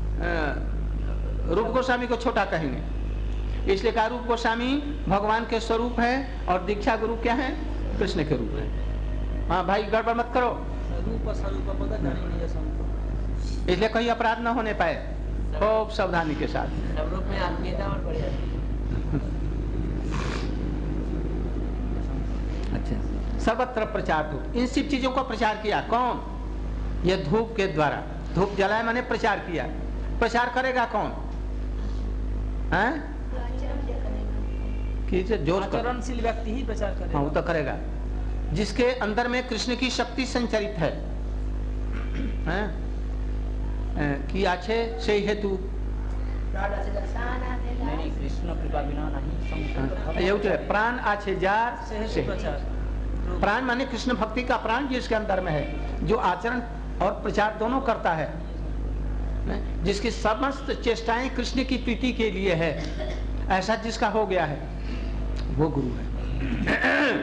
रूप गोस्वामी को छोटा कहेंगे, इसलिए कहा रूप गोस्वामी भगवान के स्वरूप है और दीक्षा गुरु क्या है? कृष्ण के रूप है। हाँ भाई गड़बड़ मत करो, रूप स्वरूप पद जानी संत, इसलिए कहीं अपराध न होने पाए, खूब सावधानी के साथ। सब रूप में आत्मीयता और बढ़िया। अच्छा, सर्वत्र प्रचार धूप, इन सब चीजों का प्रचार किया कौन? ये धूप के द्वारा, धूप जलाए मैंने प्रचार किया। प्रचार करेगा कौन? हैं? जोर कर, आचरणशील व्यक्ति ही प्रचार करेगा। हाँ वो तो करेगा जिसके अंदर में कृष्ण की शक्ति संचरित है, हैं? कि आछे से हेतु नहीं, कृष्ण कृपा बिना नहीं ये प्राण आछे जार से प्रचार। प्राण माने कृष्ण भक्ति का प्राण जिसके अंदर में है, जो आचरण और प्रचार दोनों करता है, जिसकी समस्त चेष्टाएं कृष्ण की प्रीति के लिए है, ऐसा जिसका हो गया है वो गुरु है।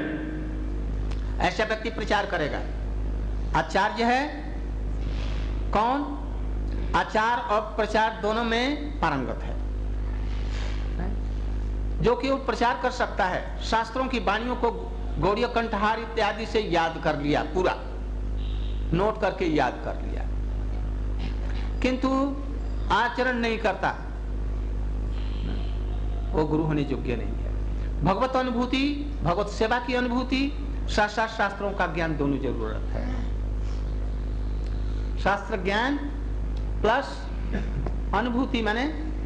ऐसा व्यक्ति प्रचार करेगा। आचार्य है कौन? आचार और प्रचार दोनों में पारंगत है, जो कि वो प्रचार कर सकता है। शास्त्रों की वाणियों को गौड़ीय कंठहार इत्यादि से याद कर लिया, पूरा नोट करके याद कर लिया, किंतु आचरण नहीं करता, वो गुरु होने योग्य नहीं है। भगवत अनुभूति, भगवत सेवा की अनुभूति, साथ साथ शास्त्रों का ज्ञान दोनों जरूरत है। शास्त्र ज्ञान प्लस अनुभूति माने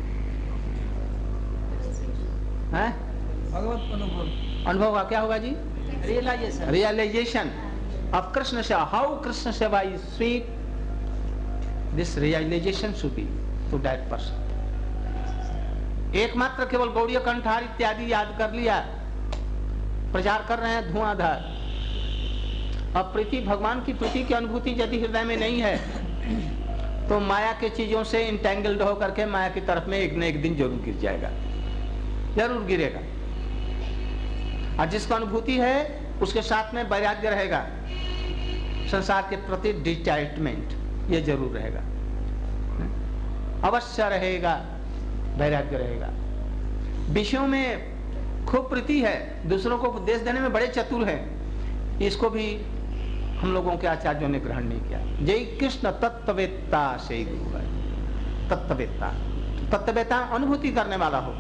है भगवत अनुभव। अनुभव का क्या होगा जी? Realisation, realisation of Krishna seva, how Krishna seva is sweet, this realisation should be to that person. एकमात्र केवल गौड़ीय कंठार इत्यादि याद कर लिया, प्रचार कर रहे हैं धुआंधार। अब प्रीति, भगवान की प्रीति की अनुभूति यदि हृदय में नहीं है तो माया के चीजों से इंटेंगल्ड होकर के माया की तरफ में एक न एक दिन जरूर गिर जाएगा, जरूर गिरेगा। और जिसको अनुभूति है उसके साथ में वैराग्य रहेगा, संसार के प्रति डिटैचमेंट ये जरूर रहेगा, अवश्य रहेगा, वैराग्य रहेगा। विषयों में खूब प्रीति है, दूसरों को उपदेश देने में बड़े चतुर है, इसको भी हम लोगों के आचार्यों ने ग्रहण नहीं किया। जय कृष्ण तत्ववेत्ता से गुरु है। तत्ववेत्ता, तत्ववेत्ता अनुभूति करने वाला हो।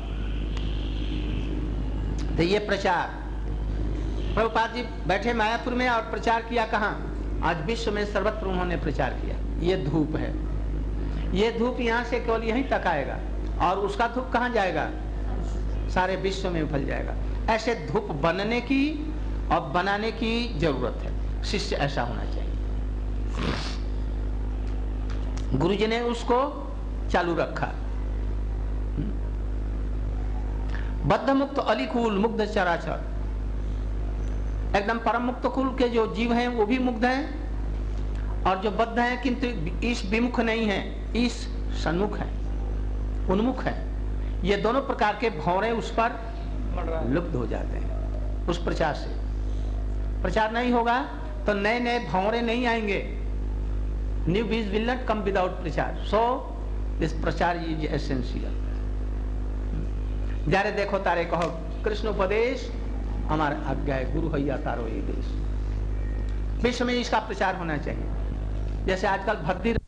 तो ये प्रचार, प्रभुपाद जी बैठे मायापुर में और प्रचार किया कहाँ? आज विश्व में सर्वत्र उन्होंने प्रचार किया। ये धूप है, ये धूप यहाँ से केवल यहीं तक आएगा और उसका धूप कहाँ जाएगा? सारे विश्व में फैल जाएगा। ऐसे धूप बनने की और बनाने की जरूरत है। शिष्य ऐसा होना चाहिए। गुरुजी ने उसको चालू रखा। बद्ध मुक्त अलिकुल मुग्ध चराचर, एकदम परम मुक्त कुल के जो जीव हैं वो भी मुग्ध हैं, और जो बद्ध हैं किंतु ईश विमुख नहीं है, ईश सन्मुख है, उन्मुख है। ये दोनों प्रकार के भौरे उस पर लुप्त हो जाते हैं उस प्रचार से। प्रचार नहीं होगा तो नए नए भौरे नहीं आएंगे। न्यू बीज will not come without prachar. So this prachar is essential. जारे देखो तारे कहो, कृष्ण उपदेश हमारा आज्ञा है, गुरु हैया तारो ये देश। विश्व में इसका प्रचार होना चाहिए। जैसे आजकल भक्ति